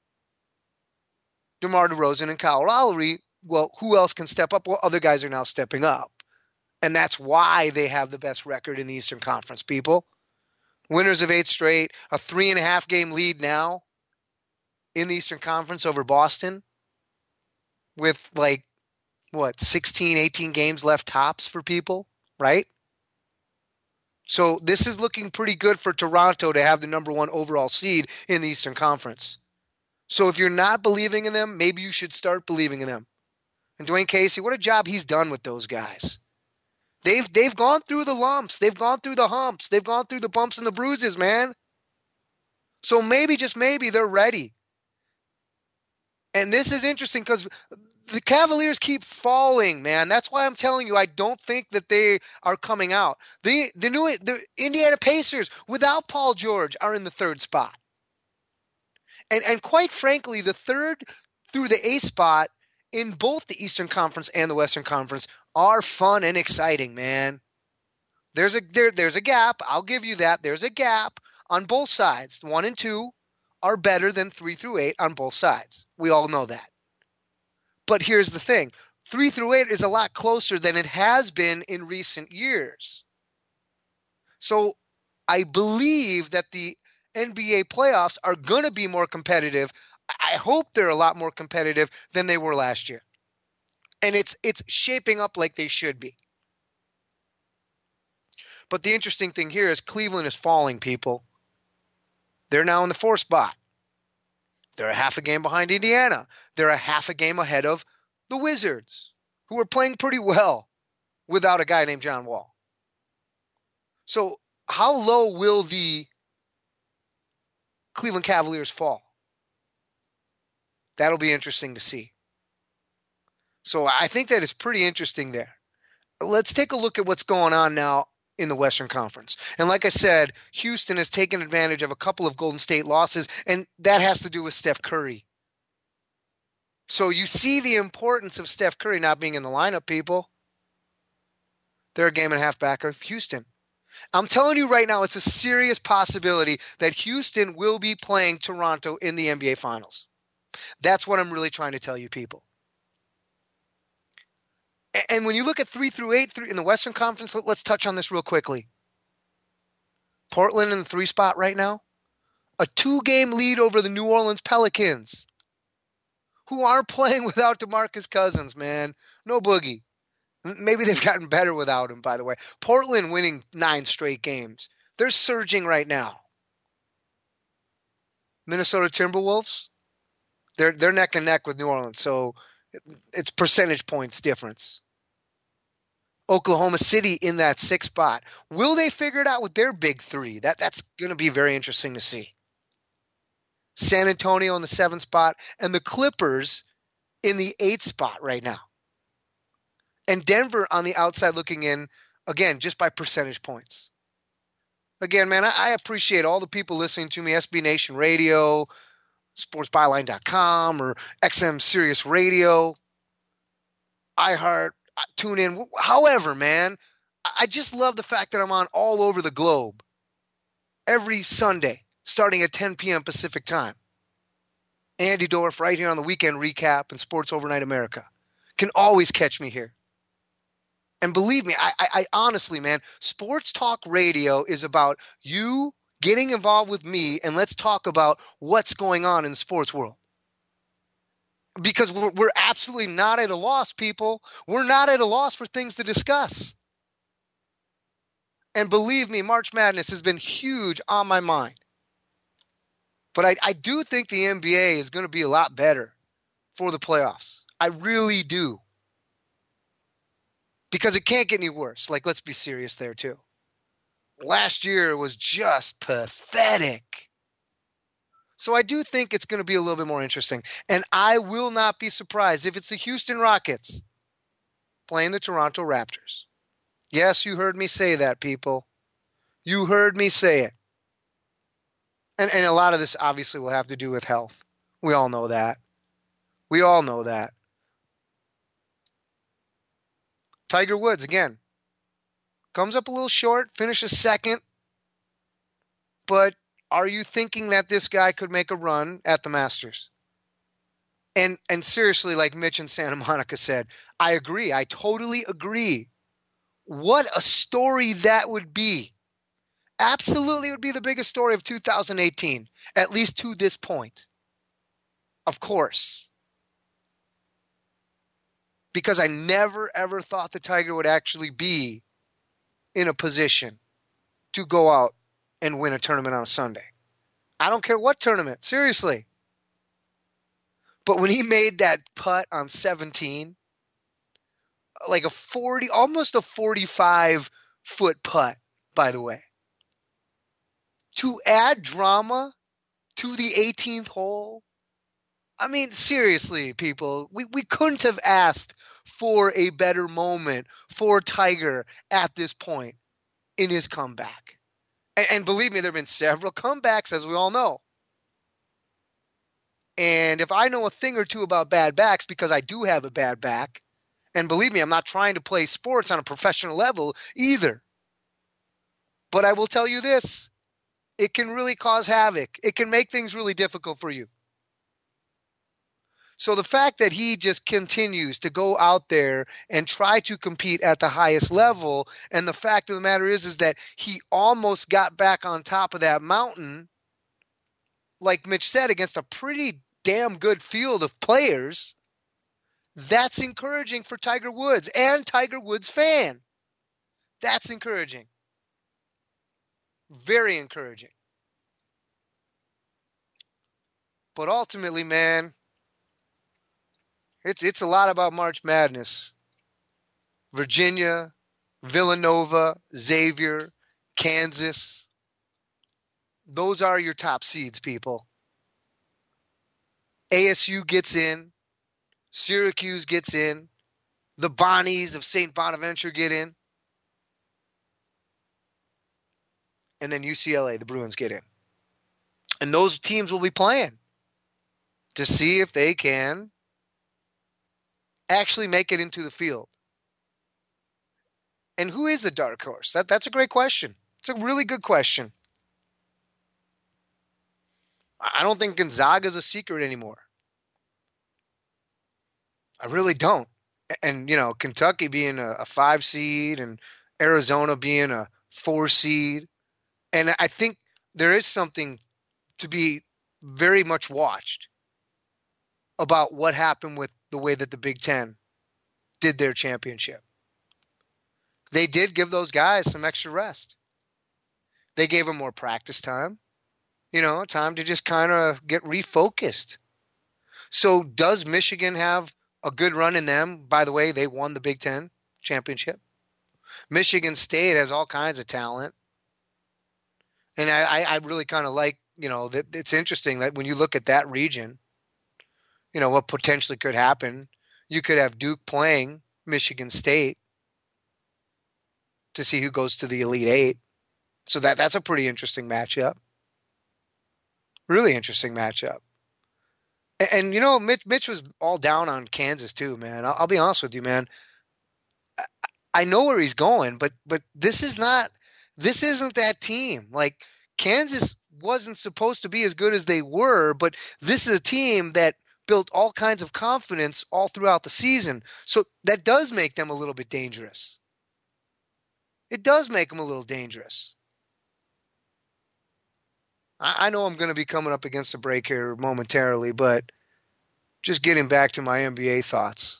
S3: DeMar DeRozan and Kyle Lowry, well, who else can step up? Well, other guys are now stepping up. And that's why they have the best record in the Eastern Conference, people. Winners of eight straight, a three and a half game lead now in the Eastern Conference over Boston with like, what, sixteen, eighteen games left tops for people, right? So this is looking pretty good for Toronto to have the number one overall seed in the Eastern Conference. So if you're not believing in them, maybe you should start believing in them. And Dwayne Casey, what a job he's done with those guys. They've they've gone through the lumps. They've gone through the humps. They've gone through the bumps and the bruises, man. So maybe, just maybe, they're ready. And this is interesting because the Cavaliers keep falling, man. That's why I'm telling you I don't think that they are coming out. The the new the Indiana Pacers without Paul George are in the third spot. And and quite frankly, the third through the eighth spot in both the Eastern Conference and the Western Conference are fun and exciting, man. There's a there, there's a gap. I'll give you that. There's a gap on both sides. One and two are better than three through eight on both sides. We all know that. But here's the thing. Three through eight is a lot closer than it has been in recent years. So I believe that the N B A playoffs are going to be more competitive. I hope they're a lot more competitive than they were last year. And it's it's shaping up like they should be. But the interesting thing here is Cleveland is falling, people. They're now in the fourth spot. They're a half a game behind Indiana. They're a half a game ahead of the Wizards, who are playing pretty well without a guy named John Wall. So how low will the Cleveland Cavaliers fall? That'll be interesting to see. So I think that is pretty interesting there. Let's take a look at what's going on now in the Western Conference. And like I said, Houston has taken advantage of a couple of Golden State losses, and that has to do with Steph Curry. So you see the importance of Steph Curry not being in the lineup, people. They're a game and a half back of Houston. I'm telling you right now, it's a serious possibility that Houston will be playing Toronto in the N B A Finals. That's what I'm really trying to tell you, people. And when you look at three through eight in the Western Conference, let's touch on this real quickly. Portland in the three spot right now. A two-game lead over the New Orleans Pelicans, who are playing without DeMarcus Cousins, man. No boogie. Maybe they've gotten better without him, by the way. Portland winning nine straight games. They're surging right now. Minnesota Timberwolves, they're they're neck and neck with New Orleans, so it's percentage points difference. Oklahoma City in that sixth spot. Will they figure it out with their big three? That that's going to be very interesting to see. San Antonio in the seventh spot, and the Clippers in the eighth spot right now. And Denver on the outside looking in, again, just by percentage points. Again, man, I, I appreciate all the people listening to me, S B Nation Radio, sports byline dot com, or X M Sirius Radio, iHeart, tune in. However, man, I just love the fact that I'm on all over the globe every Sunday, starting at ten p.m. Pacific time. Andy Dorff right here on the Weekend Recap and Sports Overnight America. Can always catch me here. And believe me, I, I, I honestly, man, Sports Talk Radio is about you getting involved with me, and let's talk about what's going on in the sports world. Because we're, we're absolutely not at a loss, people. We're not at a loss for things to discuss. And believe me, March Madness has been huge on my mind. But I, I do think the N B A is going to be a lot better for the playoffs. I really do. Because it can't get any worse. Like, let's be serious there, too. Last year was just pathetic. So I do think it's going to be a little bit more interesting. And I will not be surprised if it's the Houston Rockets playing the Toronto Raptors. Yes, you heard me say that, people. You heard me say it. And, and a lot of this obviously will have to do with health. We all know that. We all know that. Tiger Woods, again, comes up a little short, finishes second. But are you thinking that this guy could make a run at the Masters? And and seriously, like Mitch in Santa Monica said, I agree. I totally agree. What a story that would be. Absolutely, it would be the biggest story of two thousand eighteen, at least to this point. Of course. Because I never, ever thought the Tiger would actually be in a position to go out and win a tournament on a Sunday. I don't care what tournament, seriously. But when he made that putt on seventeen, like a forty, almost a forty-five foot putt, by the way, to add drama to the eighteenth hole, I mean, seriously, people, we, we couldn't have asked for a better moment for Tiger at this point in his comeback. And, and believe me, there have been several comebacks, as we all know. And if I know a thing or two about bad backs, because I do have a bad back, And believe me, I'm not trying to play sports on a professional level either. But I will tell you this, it can really cause havoc. It can make things really difficult for you. So the fact that he just continues to go out there and try to compete at the highest level, and the fact of the matter is, is that he almost got back on top of that mountain, like Mitch said, against a pretty damn good field of players, that's encouraging for Tiger Woods and Tiger Woods fan. That's encouraging. Very encouraging. But ultimately, man, It's it's a lot about March Madness. Virginia, Villanova, Xavier, Kansas. Those are your top seeds, people. A S U gets in. Syracuse gets in. The Bonnies of Saint Bonaventure get in. And then U C L A, the Bruins, get in. And those teams will be playing to see if they can actually make it into the field. And who is the dark horse? That that's a great question. It's a really good question. I don't think Gonzaga's a secret anymore. I really don't. And, you know, Kentucky being a, a five seed and Arizona being a four seed. And I think there is something to be very much watched about what happened with the way that the Big Ten did their championship. They did give those guys some extra rest. They gave them more practice time, you know, time to just kind of get refocused. So does Michigan have a good run in them? By the way, they won the Big Ten championship. Michigan State has all kinds of talent. And I, I really kind of like, you know, that it's interesting that when you look at that region, you know, what potentially could happen. You could have Duke playing Michigan State to see who goes to the Elite Eight. So that that's a pretty interesting matchup. Really interesting matchup. And, and you know, Mitch, Mitch was all down on Kansas too, man. I'll, I'll be honest with you, man. I, I know where he's going, but but this is not, this isn't that team. Like, Kansas wasn't supposed to be as good as they were, but this is a team that built all kinds of confidence all throughout the season. So that does make them a little bit dangerous. It does make them a little dangerous. I, I know I'm going to be coming up against a break here momentarily, but just getting back to my N B A thoughts.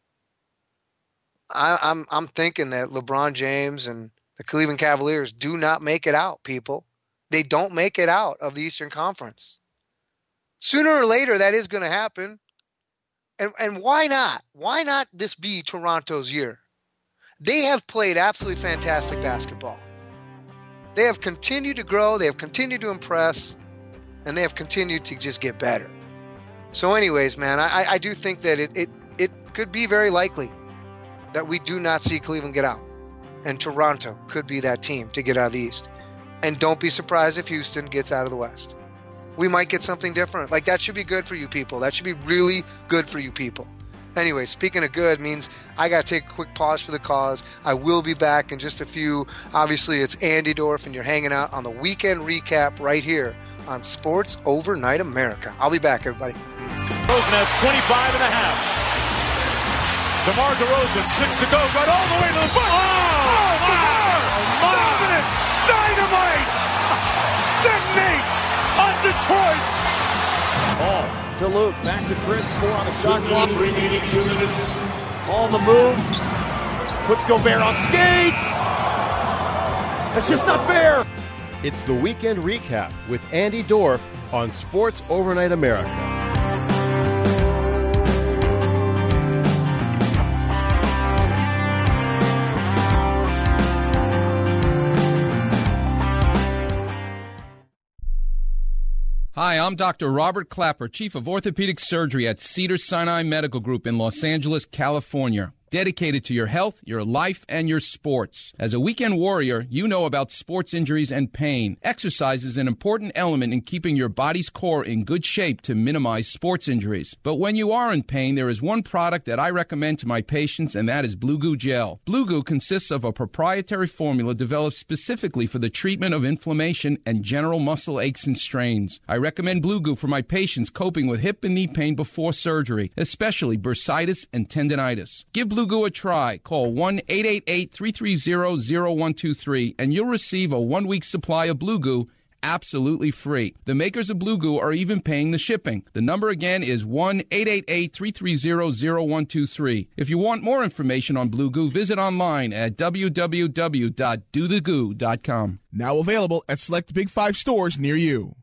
S3: I, I'm I'm thinking that LeBron James and the Cleveland Cavaliers do not make it out, people. They don't make it out of the Eastern Conference. Sooner or later, that is going to happen. And and why not? Why not this be Toronto's year? They have played absolutely fantastic basketball. They have continued to grow. They have continued to impress. And they have continued to just get better. So anyways, man, I, I do think that it, it, it could be very likely that we do not see Cleveland get out. And Toronto could be that team to get out of the East. And don't be surprised if Houston gets out of the West. We might get something different. Like, that should be good for you people. That should be really good for you people. Anyway, speaking of good means I got to take a quick pause for the cause. I will be back in just a few. Obviously, it's Andy Dorf, and you're hanging out on the Weekend Recap right here on Sports Overnight America. I'll be back, everybody.
S13: DeRozan has twenty-five and a half. DeMar DeRozan, six to go, got all the way to the bucket. Oh, oh DeMar! Oh, dominant! Dynamite! Detonates on Detroit!
S16: Ball to Luke, back to Chris, four on the shot clock. Remaining two minutes. On the move. Puts Gobert on skates. That's just not fair.
S2: It's the Weekend Recap with Andy Dorf on Sports Overnight America.
S17: Hi, I'm Doctor Robert Clapper, Chief of Orthopedic Surgery at Cedars-Sinai Medical Group in Los Angeles, California. dedicated to your health, your life, and your sports. As a weekend warrior, you know about sports injuries and pain. Exercise is an important element in keeping your body's core in good shape to minimize sports injuries. But when you are in pain, there is one product that I recommend to my patients, and that is Blue Goo Gel. Blue Goo consists of a proprietary formula developed specifically for the treatment of inflammation and general muscle aches and strains. I recommend Blue Goo for my patients coping with hip and knee pain before surgery, especially bursitis and tendinitis. Give Blue Goo a try. Call one eight eight eight, three three zero, zero one two three and you'll receive a one-week supply of Blue Goo absolutely free. The makers of Blue Goo are even paying the shipping. The number again is one eight eight eight, three three zero, zero one two three. If you want more information on Blue Goo, visit online at w w w dot do the goo dot com.
S18: Now available at select Big Five stores near you.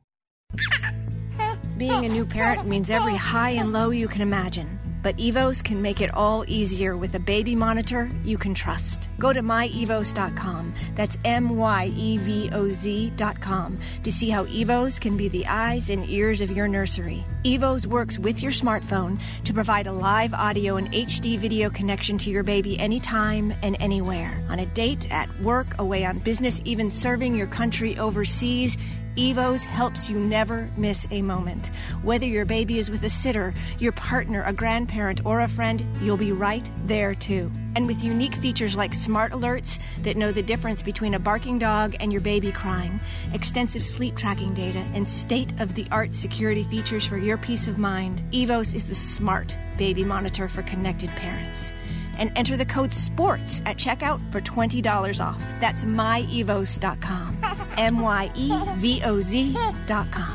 S14: Being a new parent means every high and low you can imagine. But Evos can make it all easier with a baby monitor you can trust. Go to my evos dot com, that's M Y E V O Z dot com, to see how Evos can be the eyes and ears of your nursery. Evos works with your smartphone to provide a live audio and H D video connection to your baby anytime and anywhere. On a date, at work, away on business, even serving your country overseas, Evos helps you never miss a moment. Whether your baby is with a sitter, your partner, a grandparent, or a friend, you'll be right there too. And with unique features like smart alerts that know the difference between a barking dog and your baby crying, extensive sleep tracking data, and state-of-the-art security features for your peace of mind, Evos is the smart baby monitor for connected parents. And enter the code SPORTS at checkout for twenty dollars off. That's my evos dot com. M Y E V O Z dot com.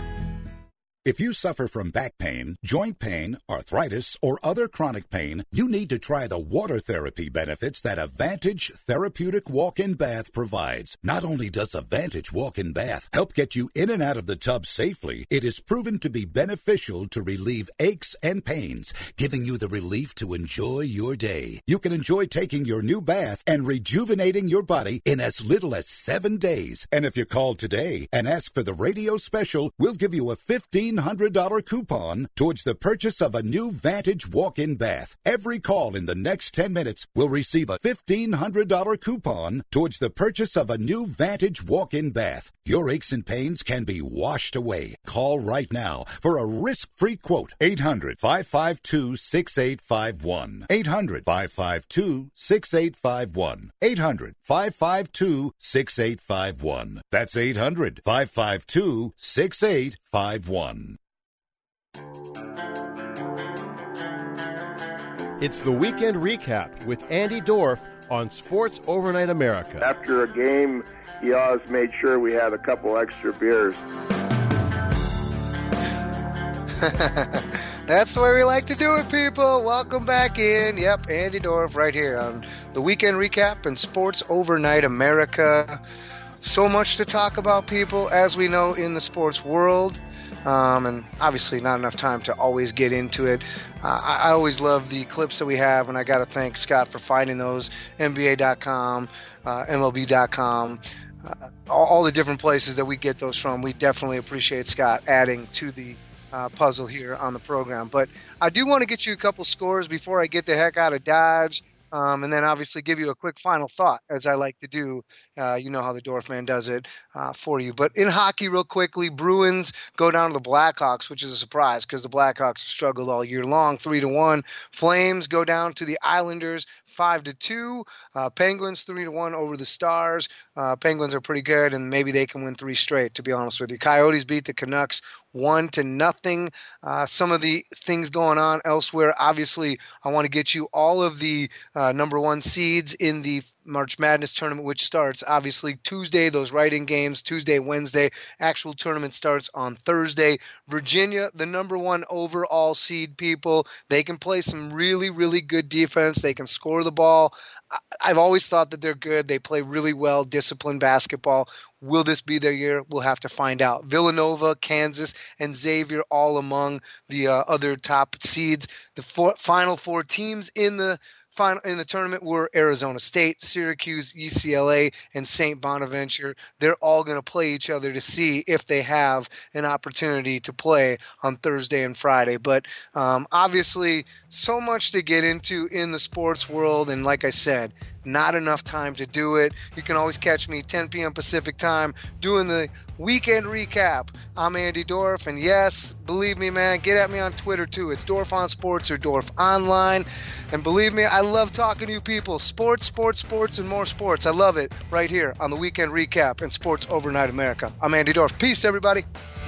S19: If you suffer from back pain, joint pain, arthritis, or other chronic pain, you need to try the water therapy benefits that Advantage Therapeutic Walk-In Bath provides. Not only does Advantage Walk-In Bath help get you in and out of the tub safely, it is proven to be beneficial to relieve aches and pains, giving you the relief to enjoy your day. You can enjoy taking your new bath and rejuvenating your body in as little as seven days. And if you call today and ask for the radio special, we'll give you a fifteen hundred dollars coupon towards the purchase of a new Vantage walk-in bath. Every call in the next ten minutes will receive a fifteen hundred dollars coupon towards the purchase of a new Vantage walk-in bath. Your aches and pains can be washed away. Call right now for a risk-free quote. eight hundred, five five two, six eight five one. eight hundred, five five two, six eight five one. eight hundred, five five two, six eight five one. That's eight hundred, five five two, six eight five one.
S2: It's the Weekend Recap with Andy Dorff on Sports Overnight America.
S20: After a game, he always made sure we had a couple extra beers.
S3: That's the way we like to do it, people. Welcome back in. Yep, Andy Dorff right here on the Weekend Recap and Sports Overnight America. So much to talk about, people, as we know in the sports world. Um, and obviously not enough time to always get into it. Uh, I, I always love the clips that we have, and I got to thank Scott for finding those. N B A dot com, uh, M L B dot com, uh, all, all the different places that we get those from. We definitely appreciate Scott adding to the uh, puzzle here on the program. But I do want to get you a couple scores before I get the heck out of Dodge. Um, and then obviously give you a quick final thought, as I like to do. Uh, you know how the Dorff man does it uh, for you. But in hockey, real quickly, Bruins go down to the Blackhawks, which is a surprise because the Blackhawks struggled all year long, three to one. Flames go down to the Islanders, five to two. Uh, Penguins three to one over the Stars. Uh, Penguins are pretty good, and maybe they can win three straight. To be honest with you, Coyotes beat the Canucks one to nothing. Uh, some of the things going on elsewhere. Obviously, I want to get you all of the uh, number one seeds in the March Madness tournament, which starts obviously Tuesday, those write-in games, Tuesday, Wednesday. Actual tournament starts on Thursday. Virginia, the number one overall seed, people. They can play some really, really good defense. They can score the ball. I've always thought that they're good. They play really well, disciplined basketball. Will this be their year? We'll have to find out. Villanova, Kansas, and Xavier all among the uh, other top seeds. The four, final four teams in the final in the tournament were Arizona State, Syracuse, U C L A, and Saint Bonaventure. They're all going to play each other to see if they have an opportunity to play on Thursday and Friday. But um, obviously, so much to get into in the sports world, and like I said, not enough time to do it. You can always catch me ten p.m. Pacific time doing the weekend recap. I'm Andy Dorf, and yes, believe me, man, get at me on Twitter too. It's Dorf on Sports or Dorf Online. And believe me, I love talking to you people. Sports, sports, sports, and more sports. I love it right here on the weekend recap and Sports Overnight America. I'm Andy Dorf. Peace, everybody.